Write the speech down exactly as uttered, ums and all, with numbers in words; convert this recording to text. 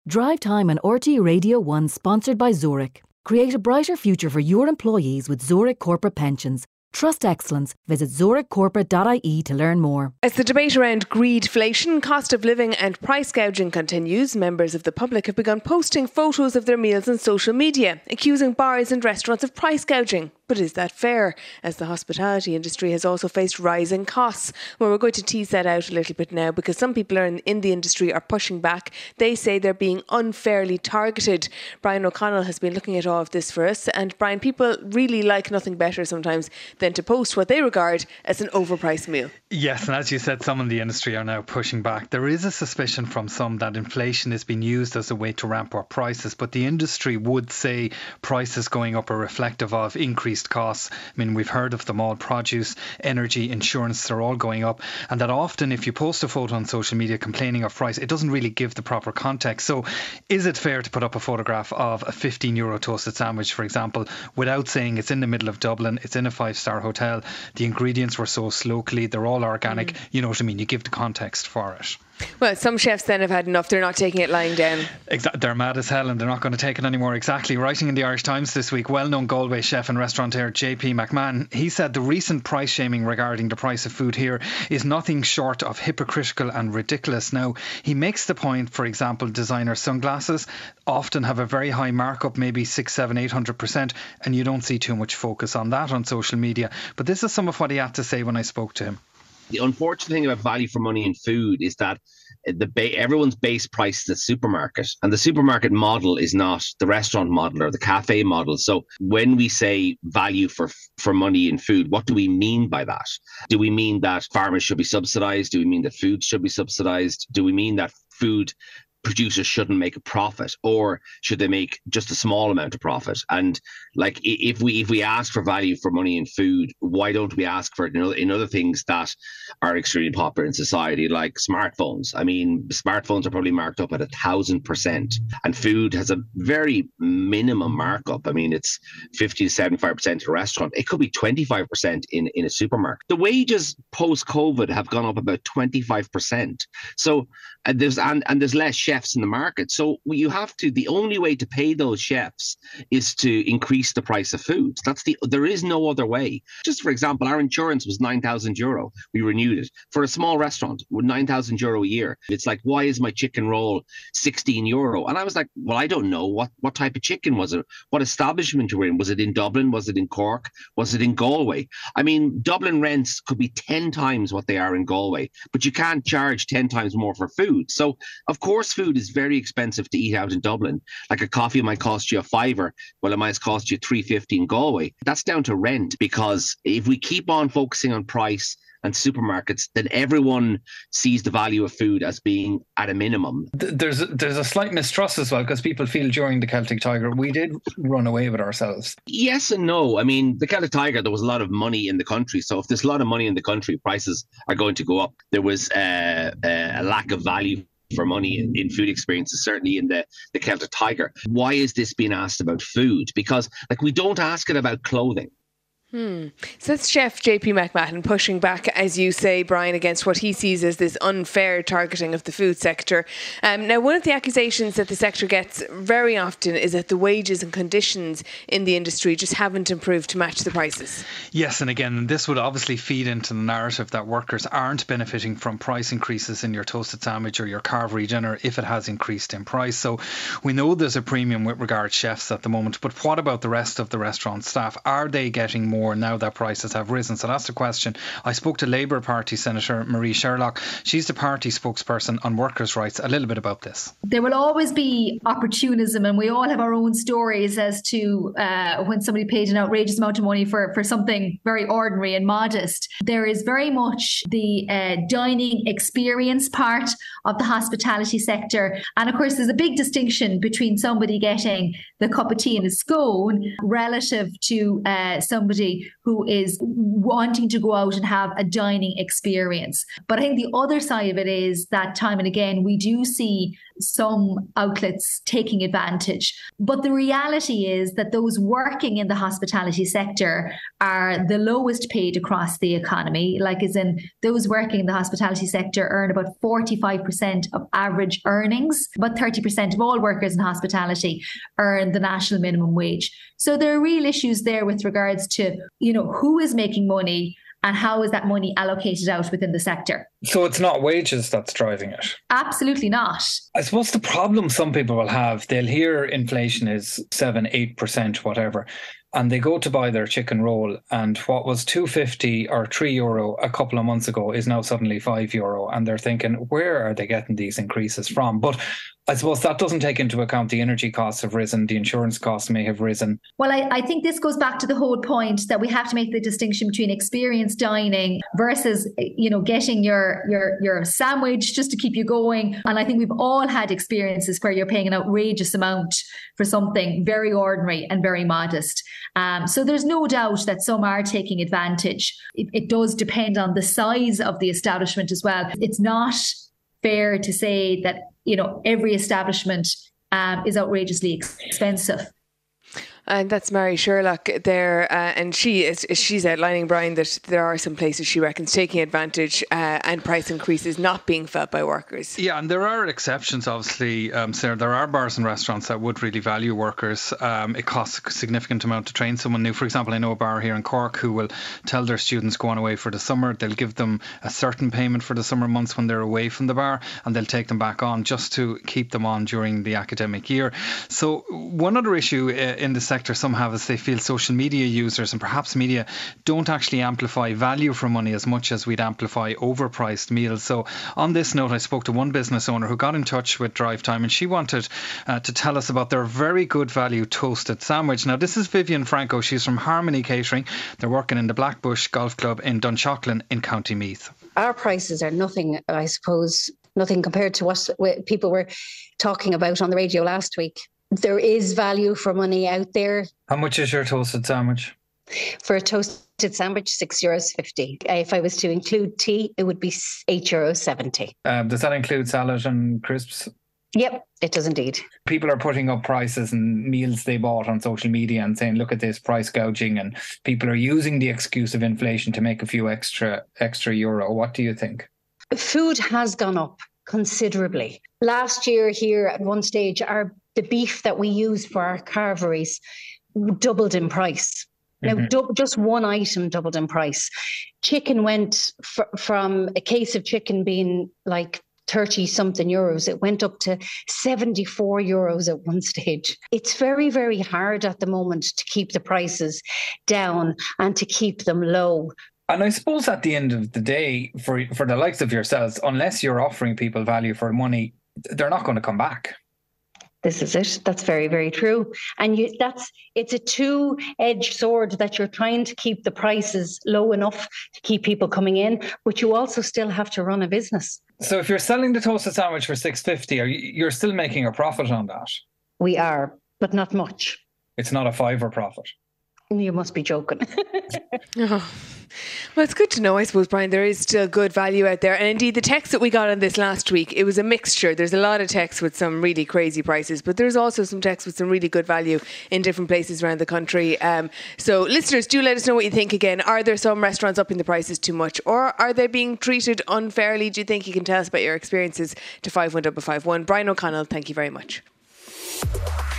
Drive Time on R T Radio one, sponsored by Zurich. Create a brighter future for your employees with Zurich Corporate Pensions. Trust excellence. Visit zurich corporate dot I E to learn more. As the debate around greedflation, cost of living and price gouging continues, members of the public have begun posting photos of their meals on social media, accusing bars and restaurants of price gouging. But is that fair? As the hospitality industry has also faced rising costs. Well, we're going to tease that out a little bit now, because some people are in, in the industry are pushing back. They say they're being unfairly targeted. Brian O'Connell has been looking at all of this for us. And Brian, people really like nothing better sometimes than to post what they regard as an overpriced meal. Yes, and as you said, some in the industry are now pushing back. There is a suspicion from some that inflation is being used as a way to ramp up prices, but the industry would say prices going up are reflective of increased costs. I mean, we've heard of them all: produce, energy, insurance, they're all going up. And that often if you post a photo on social media complaining of price, it doesn't really give the proper context. So is it fair to put up a photograph of a fifteen euro toasted sandwich, for example, without saying it's in the middle of Dublin, it's in a five-star hotel, the ingredients were sourced locally, they're all organic? Mm. You know what I mean? You give the context for it. Well, some chefs then have had enough. They're not taking it lying down. Exactly. They're mad as hell and they're not going to take it anymore. Exactly. Writing in the Irish Times this week, well-known Galway chef and restaurateur J P McMahon, he said the recent price shaming regarding the price of food here is nothing short of hypocritical and ridiculous. Now, he makes the point, for example, designer sunglasses often have a very high markup, maybe six, seven, eight hundred percent, and you don't see too much focus on that on social media. But this is some of what he had to say when I spoke to him. The unfortunate thing about value for money in food is that the ba- everyone's base price is the supermarket, and the supermarket model is not the restaurant model or the cafe model. So when we say value for for money in food, what do we mean by that? Do we mean that farmers should be subsidized? Do we mean that food should be subsidized? Do we mean that food producers shouldn't make a profit, or should they make just a small amount of profit? And like, if we if we ask for value for money in food, why don't we ask for it in other, in other things that are extremely popular in society, like smartphones? I mean, smartphones are probably marked up at a thousand percent, and food has a very minimum markup. I mean, it's fifty to seventy-five percent in a restaurant. It could be twenty-five percent in, in a supermarket. The wages post-COVID have gone up about twenty-five percent. So and there's and, and there's less chefs in the market. So you have to, the only way to pay those chefs is to increase the price of food. That's the, there is no other way. Just for example, our insurance was nine thousand euro. We renewed it for a small restaurant with nine thousand euro a year. It's like, why is my chicken roll sixteen euro? And I was like, well, I don't know. What, what type of chicken was it? What establishment you were in? Was it in Dublin? Was it in Cork? Was it in Galway? I mean, Dublin rents could be ten times what they are in Galway, but you can't charge ten times more for food. So, of course, food is very expensive to eat out in Dublin. Like a coffee might cost you a fiver, well, it might cost you three fifty in Galway. That's down to rent, because if we keep on focusing on price and supermarkets, then everyone sees the value of food as being at a minimum. There's a, there's a slight mistrust as well, because people feel during the Celtic Tiger we did run away with ourselves. Yes and no. I mean, the Celtic Tiger, there was a lot of money in the country. So if there's a lot of money in the country, prices are going to go up. There was uh, a lack of value for money in, in food experiences, certainly in the, the Celtic Tiger. Why is this being asked about food? Because like, we don't ask it about clothing. Hmm. So that's Chef J P McMahon pushing back, as you say, Brian, against what he sees as this unfair targeting of the food sector. Um, now, one of the accusations that the sector gets very often is that the wages and conditions in the industry just haven't improved to match the prices. Yes, and again, this would obviously feed into the narrative that workers aren't benefiting from price increases in your toasted sandwich or your carvery dinner if it has increased in price. So we know there's a premium with regard to chefs at the moment, but what about the rest of the restaurant staff? Are they getting more now that prices have risen? So that's the question. I spoke to Labour Party Senator Marie Sherlock. She's the party spokesperson on workers' rights. A little bit about this. There will always be opportunism, and we all have our own stories as to uh, when somebody paid an outrageous amount of money for, for something very ordinary and modest. There is very much the uh, dining experience part of the hospitality sector. And of course, there's a big distinction between somebody getting the cup of tea and a scone relative to uh, somebody somebody who is wanting to go out and have a dining experience. But I think the other side of it is that time and again, we do see some outlets taking advantage. But the reality is that those working in the hospitality sector are the lowest paid across the economy. Like as in those working in the hospitality sector earn about forty-five percent of average earnings. About thirty percent of all workers in hospitality earn the national minimum wage. So there are real issues there with regards to, you know, who is making money and how is that money allocated out within the sector. So it's not wages that's driving it? Absolutely not. I suppose the problem some people will have, they'll hear inflation is seven, eight percent, whatever, and they go to buy their chicken roll, and what was two fifty or three euro a couple of months ago is now suddenly five euro, and they're thinking, where are they getting these increases from? But I suppose that doesn't take into account the energy costs have risen, the insurance costs may have risen. Well, I, I think this goes back to the whole point that we have to make the distinction between experienced dining versus, you know, getting your your your sandwich just to keep you going. And I think we've all had experiences where you're paying an outrageous amount for something very ordinary and very modest. Um, so there's no doubt that some are taking advantage. It, it does depend on the size of the establishment as well. It's not fair to say that, you know, every establishment um, is outrageously expensive. And that's Mary Sherlock there, uh, and she is she's outlining, Brian, that there are some places she reckons taking advantage uh, and price increases not being felt by workers. Yeah, and there are exceptions, obviously, um, Sarah. There are bars and restaurants that would really value workers. Um, it costs a significant amount to train someone new. For example, I know a bar here in Cork who will tell their students go on away for the summer. They'll give them a certain payment for the summer months when they're away from the bar, and they'll take them back on just to keep them on during the academic year. So one other issue uh, in the sector some have is they feel social media users and perhaps media don't actually amplify value for money as much as we'd amplify overpriced meals. So on this note, I spoke to one business owner who got in touch with Drive Time, and she wanted uh, to tell us about their very good value toasted sandwich. Now, this is Vivian Franco. She's from Harmony Catering. They're working in the Blackbush Golf Club in Dunshaughlin in County Meath. Our prices are nothing, I suppose, nothing compared to what people were talking about on the radio last week. There is value for money out there. How much is your toasted sandwich? For a toasted sandwich, six euros fifty. If I was to include tea, it would be eight euros seventy. Um, does that include salad and crisps? Yep, it does indeed. People are putting up prices and meals they bought on social media and saying, look at this, price gouging, and people are using the excuse of inflation to make a few extra extra euro. What do you think? Food has gone up considerably. Last year here at one stage, our the beef that we used for our carveries doubled in price. Now, mm-hmm. du- just one item doubled in price. Chicken went f- from a case of chicken being like thirty something euros. It went up to seventy-four euros at one stage. It's very, very hard at the moment to keep the prices down and to keep them low. And I suppose at the end of the day, for for the likes of yourselves, unless you're offering people value for money, they're not going to come back. This is it. That's very, very true. And you, that's it's a two-edged sword that you're trying to keep the prices low enough to keep people coming in, but you also still have to run a business. So if you're selling the toasted sandwich for six fifty, are you, you're still making a profit on that? We are, but not much. It's not a fiver profit. You must be joking. Oh. Well, it's good to know, I suppose, Brian, there is still good value out there. And indeed, the text that we got on this last week, it was a mixture. There's a lot of texts with some really crazy prices, but there's also some texts with some really good value in different places around the country. Um, so listeners, do let us know what you think again. Are there some restaurants upping the prices too much, or are they being treated unfairly? Do you think? You can tell us about your experiences to five one five five one. Brian O'Connell, thank you very much.